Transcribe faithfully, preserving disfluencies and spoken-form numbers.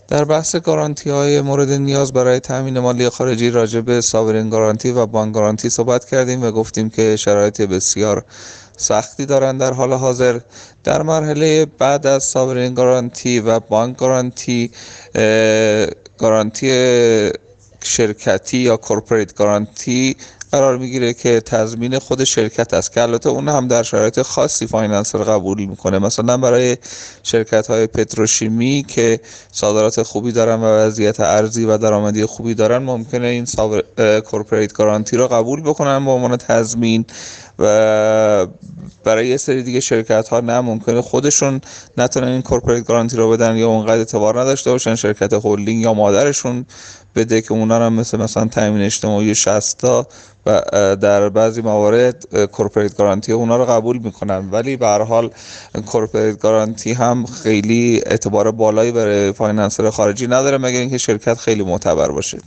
در بحث گارانتی های مورد نیاز برای تامین مالی خارجی راجع به ساورین گارانتی و بانک گارانتی صحبت کردیم و گفتیم که شرایط بسیار سختی دارند در حال حاضر. در مرحله بعد از ساورین گارانتی و بانک گارانتی، گارانتی شرکتی یا کورپوریت گارانتی قرار میگیره که تضمین خود شرکت است، که البته اون هم در شرایط خاصی فایننسر قبول میکنه. مثلا برای شرکت های پتروشیمی که صادرات خوبی دارن و وضعیت ارزی و درآمدی خوبی دارن، ممکنه این کورپوریت گارانتی رو قبول بکنن به عنوان تضمین. و برای یه سری دیگه شرکت ها نه، ممکنه خودشون نتونن این کورپوریت گارانتی رو بدن یا اونقدر اعتبار نداشته باشن، شرکت هلدینگ یا مادرشون بده، که اونا هم مثل مثلا تامین اجتماعی شصتا و در بعضی موارد کورپوریت گارانتی اونا رو قبول میکنن. ولی به هر حال کورپوریت گارانتی هم خیلی اعتبار بالایی برای فایننسر خارجی نداره، مگر اینکه شرکت خیلی معتبر باشه.